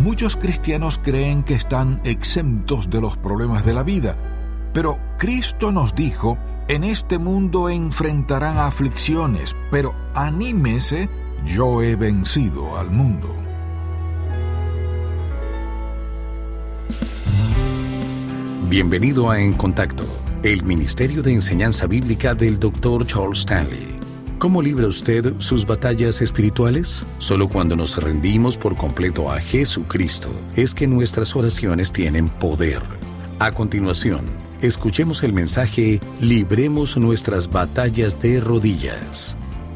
Muchos cristianos creen que están exentos de los problemas de la vida, pero Cristo nos dijo: en este mundo enfrentarán aflicciones, pero anímese, yo he vencido al mundo. Bienvenido a En Contacto, el Ministerio de Enseñanza Bíblica del Dr. Charles Stanley. ¿Cómo libra usted sus batallas espirituales? Solo cuando nos rendimos por completo a Jesucristo es que nuestras oraciones tienen poder. A continuación, escuchemos el mensaje Libremos nuestras batallas de rodillas.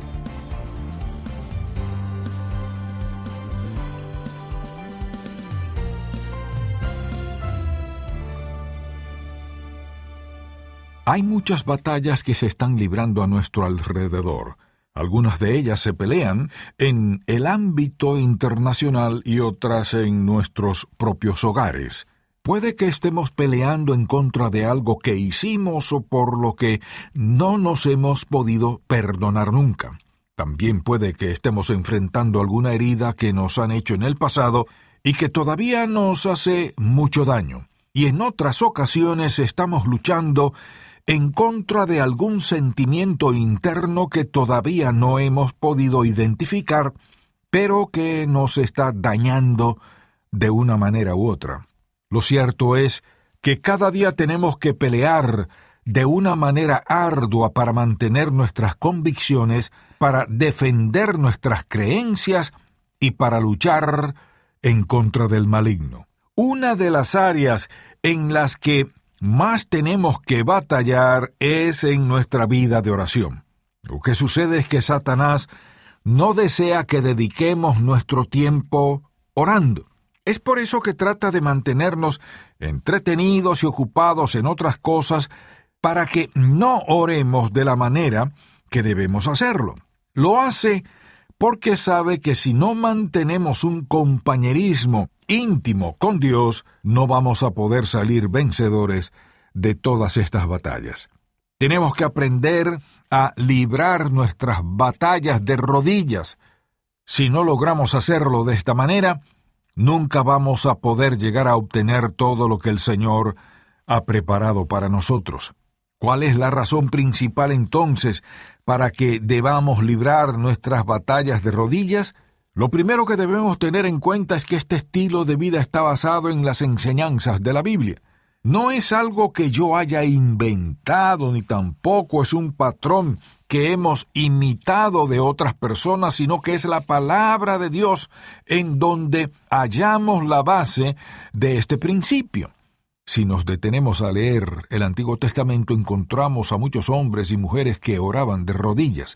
Hay muchas batallas que se están librando a nuestro alrededor. Algunas de ellas se pelean en el ámbito internacional y otras en nuestros propios hogares. Puede que estemos peleando en contra de algo que hicimos o por lo que no nos hemos podido perdonar nunca. También puede que estemos enfrentando alguna herida que nos han hecho en el pasado y que todavía nos hace mucho daño. Y en otras ocasiones estamos luchando en contra de algún sentimiento interno que todavía no hemos podido identificar, pero que nos está dañando de una manera u otra. Lo cierto es que cada día tenemos que pelear de una manera ardua para mantener nuestras convicciones, para defender nuestras creencias y para luchar en contra del maligno. Una de las áreas en las que más tenemos que batallar es en nuestra vida de oración. Lo que sucede es que Satanás no desea que dediquemos nuestro tiempo orando. Es por eso que trata de mantenernos entretenidos y ocupados en otras cosas para que no oremos de la manera que debemos hacerlo. Lo hace porque sabe que si no mantenemos un compañerismo íntimo con Dios, no vamos a poder salir vencedores de todas estas batallas. Tenemos que aprender a librar nuestras batallas de rodillas. Si no logramos hacerlo de esta manera, nunca vamos a poder llegar a obtener todo lo que el Señor ha preparado para nosotros. ¿Cuál es la razón principal entonces para que debamos librar nuestras batallas de rodillas? Lo primero que debemos tener en cuenta es que este estilo de vida está basado en las enseñanzas de la Biblia. No es algo que yo haya inventado, ni tampoco es un patrón que hemos imitado de otras personas, sino que es la palabra de Dios en donde hallamos la base de este principio. Si nos detenemos a leer el Antiguo Testamento, encontramos a muchos hombres y mujeres que oraban de rodillas.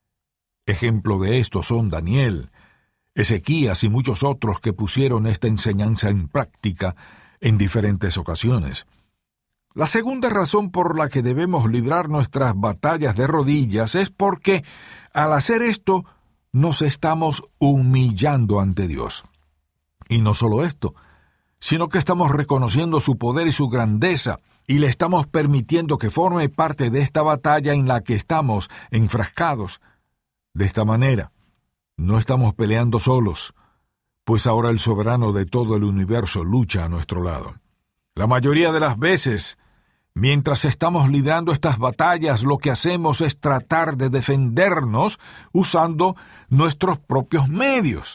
Ejemplo de esto son Daniel, Ezequías y muchos otros que pusieron esta enseñanza en práctica en diferentes ocasiones. La segunda razón por la que debemos librar nuestras batallas de rodillas es porque, al hacer esto, nos estamos humillando ante Dios. Y no solo esto, sino que estamos reconociendo su poder y su grandeza, y le estamos permitiendo que forme parte de esta batalla en la que estamos enfrascados. De esta manera, no estamos peleando solos, pues ahora el soberano de todo el universo lucha a nuestro lado. La mayoría de las veces, mientras estamos librando estas batallas, lo que hacemos es tratar de defendernos usando nuestros propios medios.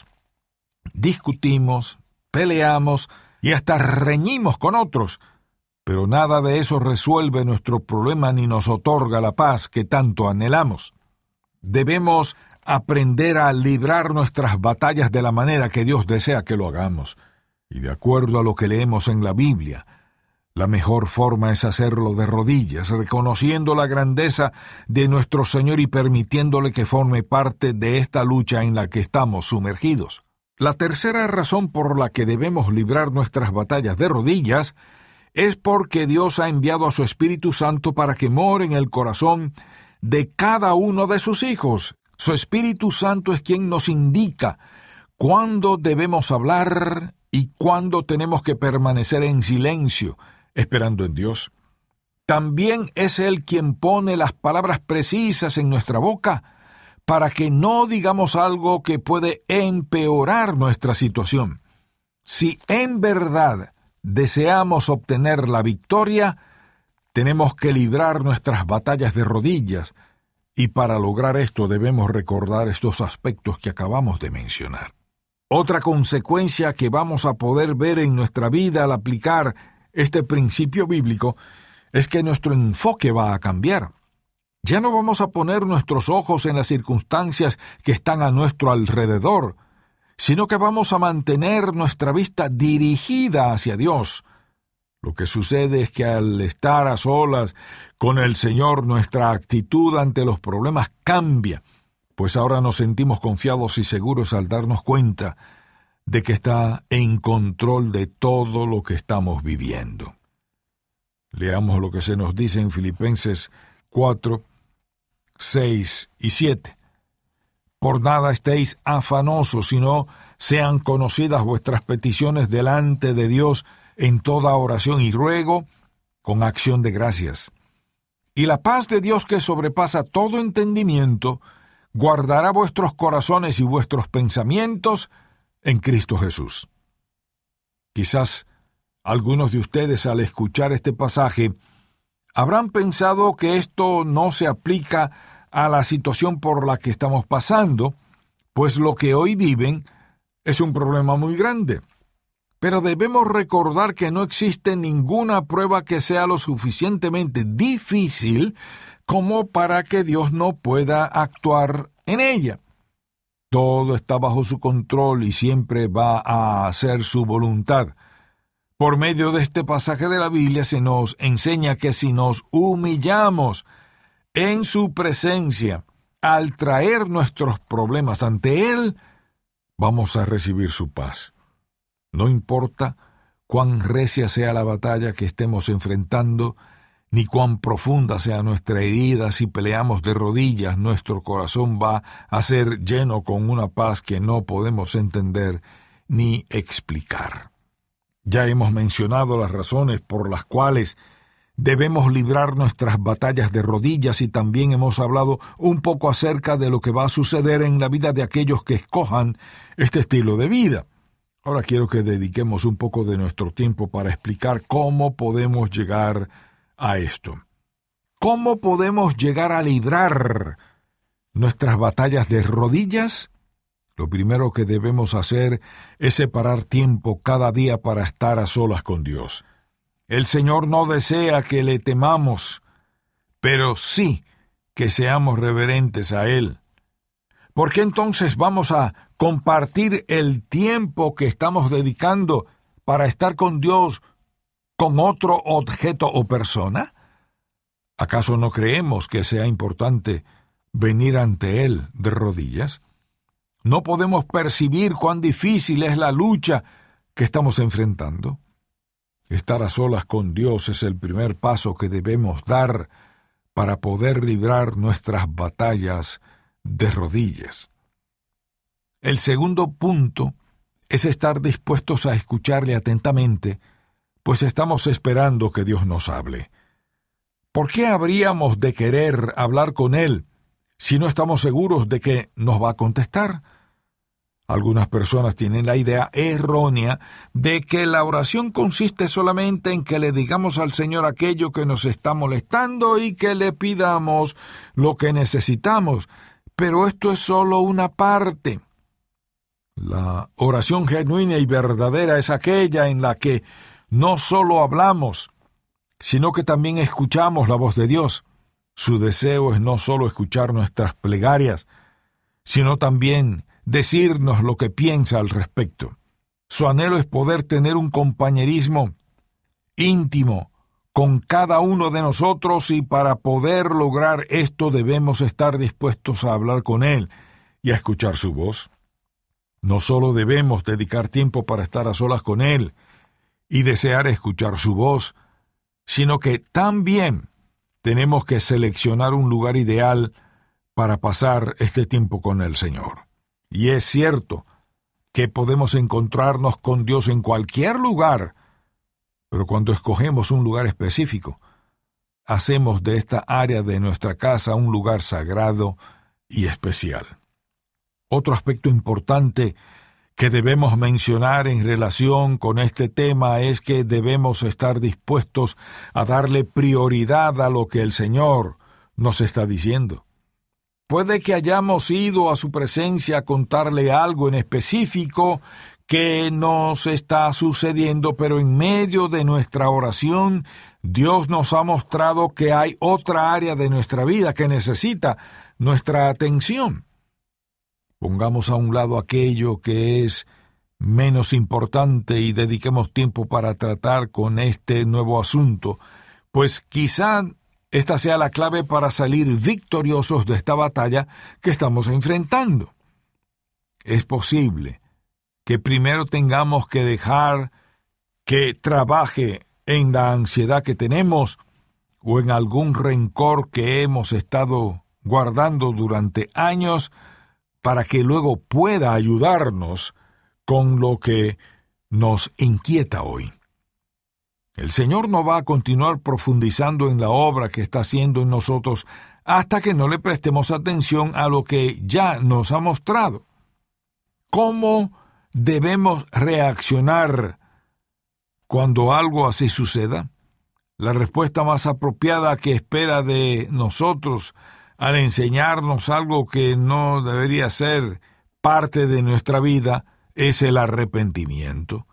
Discutimos, peleamos y hasta reñimos con otros, pero nada de eso resuelve nuestro problema ni nos otorga la paz que tanto anhelamos. Debemos aprender a librar nuestras batallas de la manera que Dios desea que lo hagamos, y de acuerdo a lo que leemos en la Biblia, la mejor forma es hacerlo de rodillas, reconociendo la grandeza de nuestro Señor y permitiéndole que forme parte de esta lucha en la que estamos sumergidos. La tercera razón por la que debemos librar nuestras batallas de rodillas es porque Dios ha enviado a su Espíritu Santo para que more en el corazón de cada uno de sus hijos. Su Espíritu Santo es quien nos indica cuándo debemos hablar y cuándo tenemos que permanecer en silencio, esperando en Dios. También es Él quien pone las palabras precisas en nuestra boca para que no digamos algo que puede empeorar nuestra situación. Si en verdad deseamos obtener la victoria, tenemos que librar nuestras batallas de rodillas, y para lograr esto debemos recordar estos aspectos que acabamos de mencionar. Otra consecuencia que vamos a poder ver en nuestra vida al aplicar este principio bíblico es que nuestro enfoque va a cambiar. Ya no vamos a poner nuestros ojos en las circunstancias que están a nuestro alrededor, sino que vamos a mantener nuestra vista dirigida hacia Dios. Lo que sucede es que al estar a solas con el Señor, nuestra actitud ante los problemas cambia, pues ahora nos sentimos confiados y seguros al darnos cuenta de que está en control de todo lo que estamos viviendo. Leamos lo que se nos dice en Filipenses 4, 6 y 7. Por nada estéis afanosos, sino sean conocidas vuestras peticiones delante de Dios en toda oración y ruego, con acción de gracias. Y la paz de Dios, que sobrepasa todo entendimiento, guardará vuestros corazones y vuestros pensamientos en Cristo Jesús. Quizás algunos de ustedes, al escuchar este pasaje, habrán pensado que esto no se aplica a la situación por la que estamos pasando, pues lo que hoy viven es un problema muy grande. Pero debemos recordar que no existe ninguna prueba que sea lo suficientemente difícil como para que Dios no pueda actuar en ella. Todo está bajo su control y siempre va a hacer su voluntad. Por medio de este pasaje de la Biblia se nos enseña que si nos humillamos en su presencia, al traer nuestros problemas ante Él, vamos a recibir su paz. No importa cuán recia sea la batalla que estemos enfrentando, ni cuán profunda sea nuestra herida, si peleamos de rodillas, nuestro corazón va a ser lleno con una paz que no podemos entender ni explicar. Ya hemos mencionado las razones por las cuales debemos librar nuestras batallas de rodillas y también hemos hablado un poco acerca de lo que va a suceder en la vida de aquellos que escojan este estilo de vida. Ahora quiero que dediquemos un poco de nuestro tiempo para explicar cómo podemos llegar a esto. ¿Cómo podemos llegar a librar nuestras batallas de rodillas? Lo primero que debemos hacer es separar tiempo cada día para estar a solas con Dios. El Señor no desea que le temamos, pero sí que seamos reverentes a Él. ¿Por qué entonces vamos a compartir el tiempo que estamos dedicando para estar con Dios con otro objeto o persona? ¿Acaso no creemos que sea importante venir ante Él de rodillas? ¿No podemos percibir cuán difícil es la lucha que estamos enfrentando? Estar a solas con Dios es el primer paso que debemos dar para poder librar nuestras batallas de rodillas. El segundo punto es estar dispuestos a escucharle atentamente, pues estamos esperando que Dios nos hable. ¿Por qué habríamos de querer hablar con Él si no estamos seguros de que nos va a contestar? Algunas personas tienen la idea errónea de que la oración consiste solamente en que le digamos al Señor aquello que nos está molestando y que le pidamos lo que necesitamos, pero esto es solo una parte. La oración genuina y verdadera es aquella en la que no solo hablamos, sino que también escuchamos la voz de Dios. Su deseo es no solo escuchar nuestras plegarias, sino también decirnos lo que piensa al respecto. Su anhelo es poder tener un compañerismo íntimo con cada uno de nosotros y para poder lograr esto debemos estar dispuestos a hablar con Él y a escuchar su voz. No solo debemos dedicar tiempo para estar a solas con Él y desear escuchar su voz, sino que también tenemos que seleccionar un lugar ideal para pasar este tiempo con el Señor. Y es cierto que podemos encontrarnos con Dios en cualquier lugar, pero cuando escogemos un lugar específico, hacemos de esta área de nuestra casa un lugar sagrado y especial. Otro aspecto importante que debemos mencionar en relación con este tema es que debemos estar dispuestos a darle prioridad a lo que el Señor nos está diciendo. Puede que hayamos ido a su presencia a contarle algo en específico que nos está sucediendo, pero en medio de nuestra oración, Dios nos ha mostrado que hay otra área de nuestra vida que necesita nuestra atención. Pongamos a un lado aquello que es menos importante y dediquemos tiempo para tratar con este nuevo asunto, pues quizá esta sea la clave para salir victoriosos de esta batalla que estamos enfrentando. Es posible que primero tengamos que dejar que trabaje en la ansiedad que tenemos o en algún rencor que hemos estado guardando durante años para que luego pueda ayudarnos con lo que nos inquieta hoy. El Señor no va a continuar profundizando en la obra que está haciendo en nosotros hasta que no le prestemos atención a lo que ya nos ha mostrado. ¿Cómo debemos reaccionar cuando algo así suceda? La respuesta más apropiada que espera de nosotros al enseñarnos algo que no debería ser parte de nuestra vida es el arrepentimiento.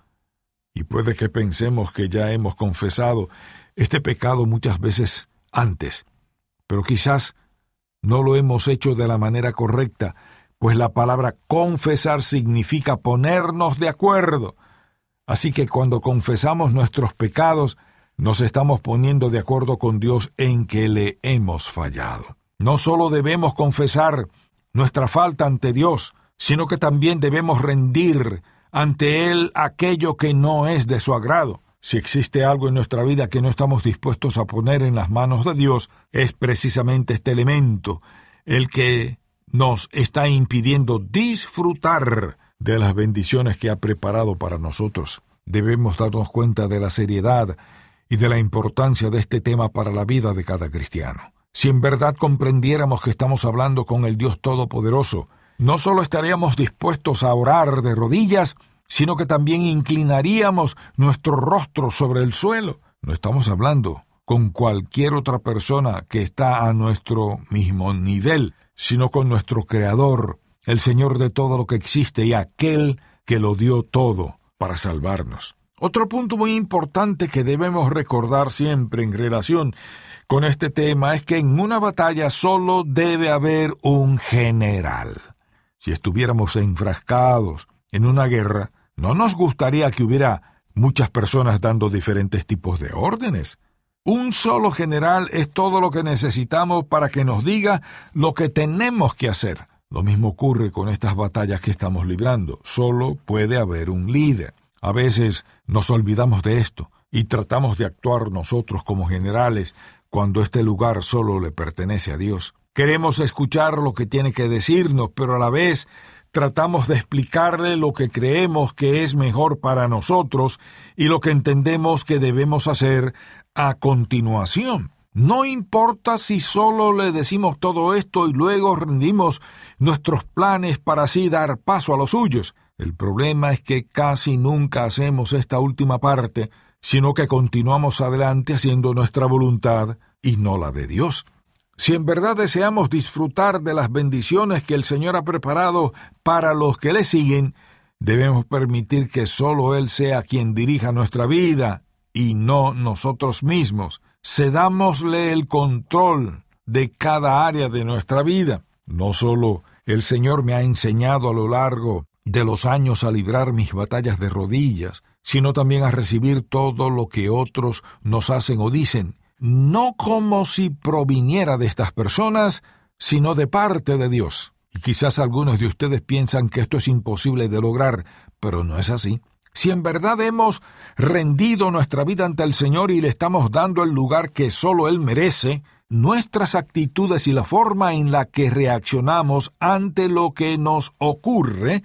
Y puede que pensemos que ya hemos confesado este pecado muchas veces antes, pero quizás no lo hemos hecho de la manera correcta, pues la palabra confesar significa ponernos de acuerdo. Así que cuando confesamos nuestros pecados, nos estamos poniendo de acuerdo con Dios en que le hemos fallado. No solo debemos confesar nuestra falta ante Dios, sino que también debemos rendir ante Él aquello que no es de su agrado. Si existe algo en nuestra vida que no estamos dispuestos a poner en las manos de Dios, es precisamente este elemento, el que nos está impidiendo disfrutar de las bendiciones que ha preparado para nosotros. Debemos darnos cuenta de la seriedad y de la importancia de este tema para la vida de cada cristiano. Si en verdad comprendiéramos que estamos hablando con el Dios Todopoderoso, no solo estaríamos dispuestos a orar de rodillas, sino que también inclinaríamos nuestro rostro sobre el suelo. No estamos hablando con cualquier otra persona que está a nuestro mismo nivel, sino con nuestro Creador, el Señor de todo lo que existe y aquel que lo dio todo para salvarnos. Otro punto muy importante que debemos recordar siempre en relación con este tema es que en una batalla solo debe haber un general. Si estuviéramos enfrascados en una guerra, no nos gustaría que hubiera muchas personas dando diferentes tipos de órdenes. Un solo general es todo lo que necesitamos para que nos diga lo que tenemos que hacer. Lo mismo ocurre con estas batallas que estamos librando. Solo puede haber un líder. A veces nos olvidamos de esto y tratamos de actuar nosotros como generales cuando este lugar solo le pertenece a Dios. Queremos escuchar lo que tiene que decirnos, pero a la vez tratamos de explicarle lo que creemos que es mejor para nosotros y lo que entendemos que debemos hacer a continuación. No importa si solo le decimos todo esto y luego rendimos nuestros planes para así dar paso a los suyos. El problema es que casi nunca hacemos esta última parte, sino que continuamos adelante haciendo nuestra voluntad y no la de Dios. Si en verdad deseamos disfrutar de las bendiciones que el Señor ha preparado para los que le siguen, debemos permitir que solo Él sea quien dirija nuestra vida y no nosotros mismos. Cedámosle el control de cada área de nuestra vida. No solo el Señor me ha enseñado a lo largo de los años a librar mis batallas de rodillas, sino también a recibir todo lo que otros nos hacen o dicen, no como si proviniera de estas personas, sino de parte de Dios. Y quizás algunos de ustedes piensan que esto es imposible de lograr, pero no es así. Si en verdad hemos rendido nuestra vida ante el Señor y le estamos dando el lugar que solo Él merece, nuestras actitudes y la forma en la que reaccionamos ante lo que nos ocurre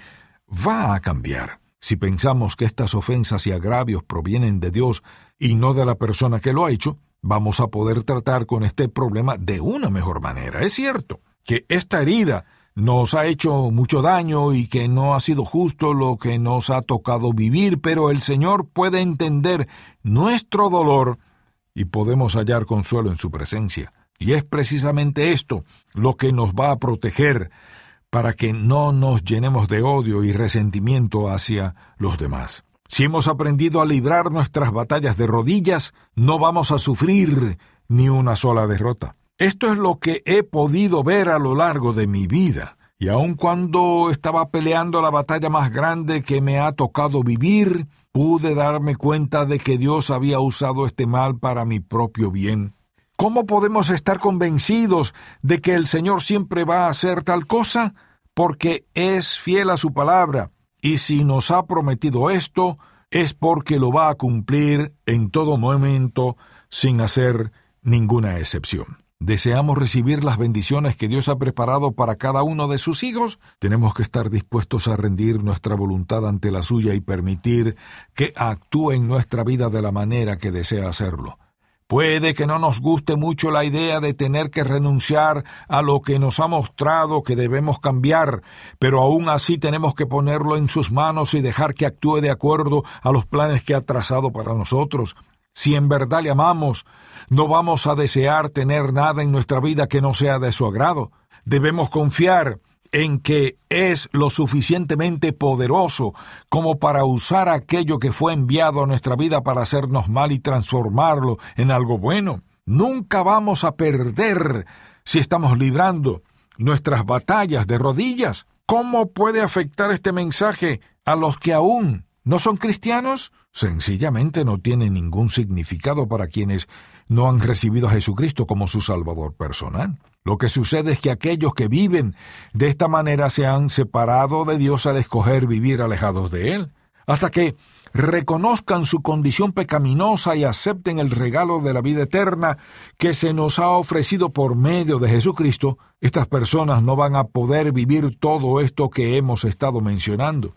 va a cambiar. Si pensamos que estas ofensas y agravios provienen de Dios y no de la persona que lo ha hecho, vamos a poder tratar con este problema de una mejor manera. Es cierto que esta herida nos ha hecho mucho daño y que no ha sido justo lo que nos ha tocado vivir, pero el Señor puede entender nuestro dolor y podemos hallar consuelo en su presencia. Y es precisamente esto lo que nos va a proteger para que no nos llenemos de odio y resentimiento hacia los demás. Si hemos aprendido a librar nuestras batallas de rodillas, no vamos a sufrir ni una sola derrota. Esto es lo que he podido ver a lo largo de mi vida. Y aun cuando estaba peleando la batalla más grande que me ha tocado vivir, pude darme cuenta de que Dios había usado este mal para mi propio bien. ¿Cómo podemos estar convencidos de que el Señor siempre va a hacer tal cosa? Porque es fiel a su palabra, y si nos ha prometido esto, es porque lo va a cumplir en todo momento, sin hacer ninguna excepción. ¿Deseamos recibir las bendiciones que Dios ha preparado para cada uno de sus hijos? Tenemos que estar dispuestos a rendir nuestra voluntad ante la suya y permitir que actúe en nuestra vida de la manera que desea hacerlo. Puede que no nos guste mucho la idea de tener que renunciar a lo que nos ha mostrado que debemos cambiar, pero aún así tenemos que ponerlo en sus manos y dejar que actúe de acuerdo a los planes que ha trazado para nosotros. Si en verdad le amamos, no vamos a desear tener nada en nuestra vida que no sea de su agrado. Debemos confiar en que es lo suficientemente poderoso como para usar aquello que fue enviado a nuestra vida para hacernos mal y transformarlo en algo bueno. Nunca vamos a perder si estamos librando nuestras batallas de rodillas. ¿Cómo puede afectar este mensaje a los que aún no son cristianos? Sencillamente no tiene ningún significado para quienes no han recibido a Jesucristo como su Salvador personal. Lo que sucede es que aquellos que viven de esta manera se han separado de Dios al escoger vivir alejados de Él. Hasta que reconozcan su condición pecaminosa y acepten el regalo de la vida eterna que se nos ha ofrecido por medio de Jesucristo, estas personas no van a poder vivir todo esto que hemos estado mencionando.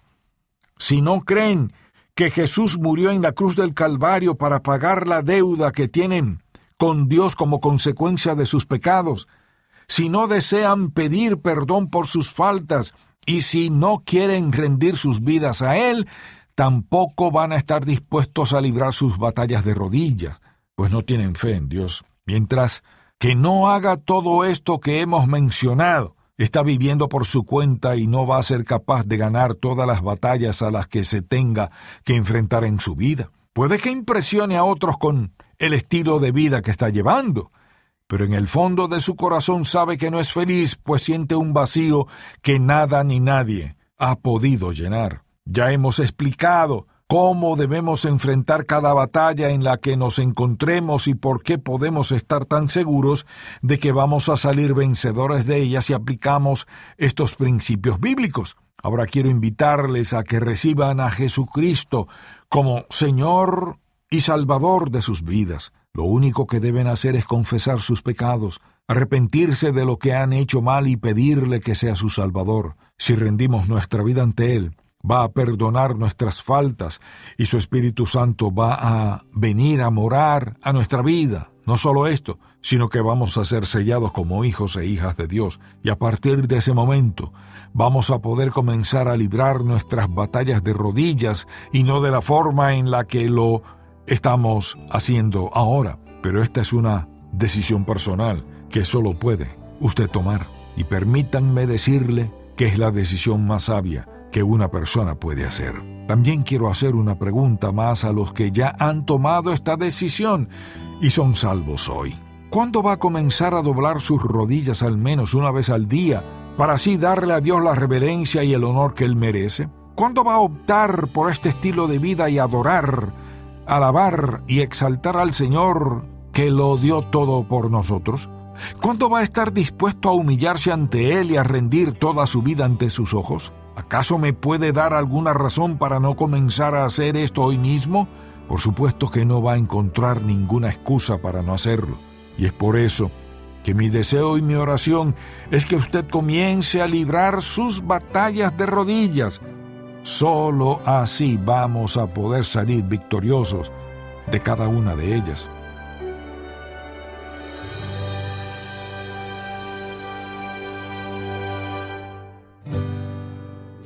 Si no creen que Jesús murió en la cruz del Calvario para pagar la deuda que tienen con Dios como consecuencia de sus pecados, si no desean pedir perdón por sus faltas y si no quieren rendir sus vidas a Él, tampoco van a estar dispuestos a librar sus batallas de rodillas, pues no tienen fe en Dios. Mientras que no haga todo esto que hemos mencionado, está viviendo por su cuenta y no va a ser capaz de ganar todas las batallas a las que se tenga que enfrentar en su vida. Puede que impresione a otros con el estilo de vida que está llevando, pero en el fondo de su corazón sabe que no es feliz, pues siente un vacío que nada ni nadie ha podido llenar. Ya hemos explicado cómo debemos enfrentar cada batalla en la que nos encontremos y por qué podemos estar tan seguros de que vamos a salir vencedores de ellas si aplicamos estos principios bíblicos. Ahora quiero invitarles a que reciban a Jesucristo como Señor y Salvador de sus vidas. Lo único que deben hacer es confesar sus pecados, arrepentirse de lo que han hecho mal y pedirle que sea su Salvador. Si rendimos nuestra vida ante Él, va a perdonar nuestras faltas y su Espíritu Santo va a venir a morar a nuestra vida. No solo esto, sino que vamos a ser sellados como hijos e hijas de Dios, y a partir de ese momento vamos a poder comenzar a librar nuestras batallas de rodillas y no de la forma en la que lo estamos haciendo ahora. Pero esta es una decisión personal que solo puede usted tomar, y permítanme decirle que es la decisión más sabia que una persona puede hacer. También quiero hacer una pregunta más a los que ya han tomado esta decisión y son salvos hoy. ¿Cuándo va a comenzar a doblar sus rodillas al menos una vez al día para así darle a Dios la reverencia y el honor que Él merece? ¿Cuándo va a optar por este estilo de vida y adorar, alabar y exaltar al Señor que lo dio todo por nosotros? ¿Cuándo va a estar dispuesto a humillarse ante Él y a rendir toda su vida ante sus ojos? ¿Acaso me puede dar alguna razón para no comenzar a hacer esto hoy mismo? Por supuesto que no va a encontrar ninguna excusa para no hacerlo. Y es por eso que mi deseo y mi oración es que usted comience a librar sus batallas de rodillas. Solo así vamos a poder salir victoriosos de cada una de ellas.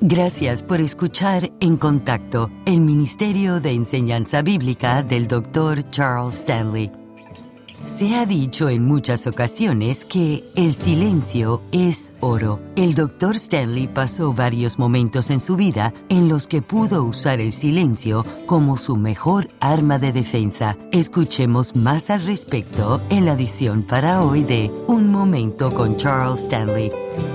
Gracias por escuchar En Contacto, el Ministerio de Enseñanza Bíblica del Dr. Charles Stanley. Se ha dicho en muchas ocasiones que el silencio es oro. El Dr. Stanley pasó varios momentos en su vida en los que pudo usar el silencio como su mejor arma de defensa. Escuchemos más al respecto en la edición para hoy de Un Momento con Charles Stanley.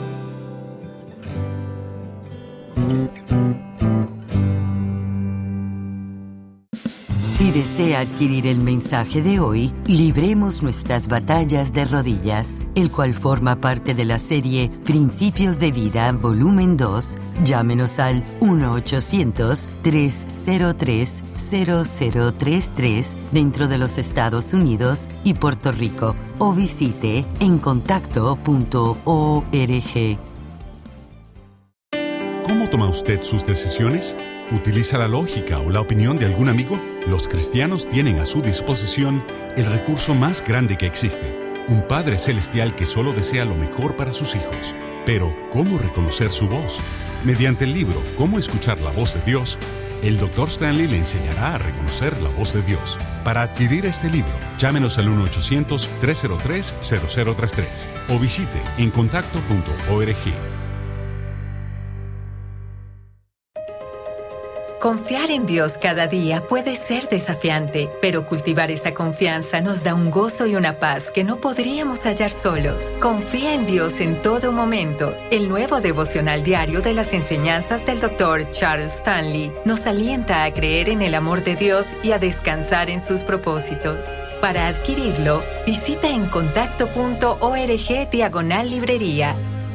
Si desea adquirir el mensaje de hoy, Libremos nuestras batallas de rodillas, el cual forma parte de la serie Principios de Vida, volumen 2, llámenos al 1-800-303-0033 dentro de los Estados Unidos y Puerto Rico, o visite encontacto.org. ¿Cómo toma usted sus decisiones? ¿Utiliza la lógica o la opinión de algún amigo? Los cristianos tienen a su disposición el recurso más grande que existe, un Padre Celestial que solo desea lo mejor para sus hijos. Pero, ¿cómo reconocer su voz? Mediante el libro «Cómo escuchar la voz de Dios», el Dr. Stanley le enseñará a reconocer la voz de Dios. Para adquirir este libro, llámenos al 1-800-303-0033 o visite encontacto.org. Confiar en Dios cada día puede ser desafiante, pero cultivar esa confianza nos da un gozo y una paz que no podríamos hallar solos. Confía en Dios en todo momento. El nuevo devocional diario de las enseñanzas del Dr. Charles Stanley nos alienta a creer en el amor de Dios y a descansar en sus propósitos. Para adquirirlo, visita encontacto.org/librería.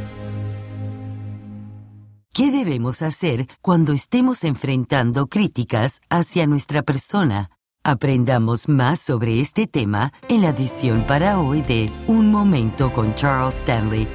¿Qué debemos hacer cuando estemos enfrentando críticas hacia nuestra persona? Aprendamos más sobre este tema en la edición para hoy de Un Momento con Charles Stanley.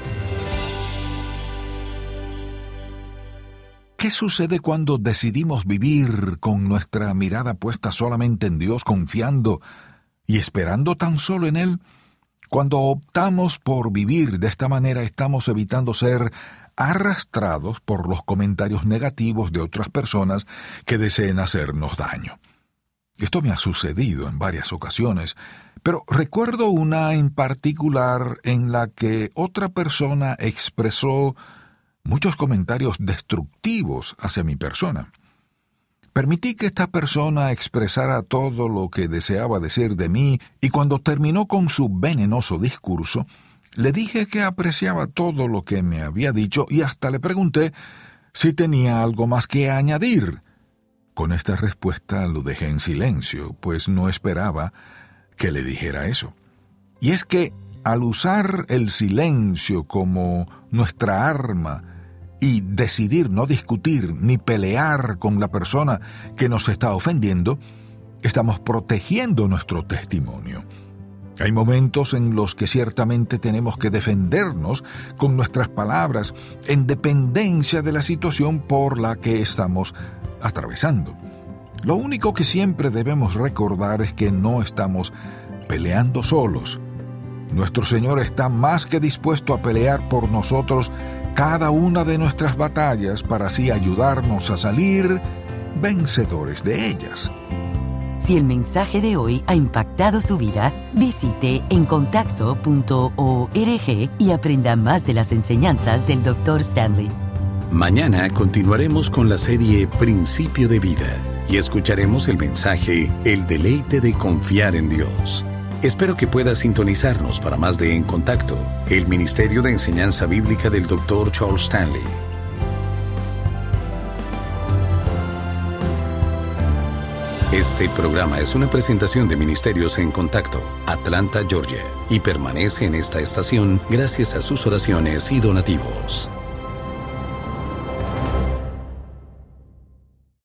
¿Qué sucede cuando decidimos vivir con nuestra mirada puesta solamente en Dios, confiando y esperando tan solo en Él? Cuando optamos por vivir de esta manera, estamos evitando ser arrastrados por los comentarios negativos de otras personas que deseen hacernos daño. Esto me ha sucedido en varias ocasiones, pero recuerdo una en particular en la que otra persona expresó muchos comentarios destructivos hacia mi persona. Permití que esta persona expresara todo lo que deseaba decir de mí, y cuando terminó con su venenoso discurso, le dije que apreciaba todo lo que me había dicho y hasta le pregunté si tenía algo más que añadir. Con esta respuesta lo dejé en silencio, pues no esperaba que le dijera eso. Y es que al usar el silencio como nuestra arma y decidir no discutir ni pelear con la persona que nos está ofendiendo, estamos protegiendo nuestro testimonio. Hay momentos en los que ciertamente tenemos que defendernos con nuestras palabras en dependencia de la situación por la que estamos atravesando. Lo único que siempre debemos recordar es que no estamos peleando solos. Nuestro Señor está más que dispuesto a pelear por nosotros cada una de nuestras batallas para así ayudarnos a salir vencedores de ellas. Si el mensaje de hoy ha impactado su vida, visite encontacto.org y aprenda más de las enseñanzas del Dr. Stanley. Mañana continuaremos con la serie Principio de Vida y escucharemos el mensaje El deleite de confiar en Dios. Espero que pueda sintonizarnos para más de En Contacto, el Ministerio de Enseñanza Bíblica del Dr. Charles Stanley. Este programa es una presentación de Ministerios En Contacto, Atlanta, Georgia, y permanece en esta estación gracias a sus oraciones y donativos.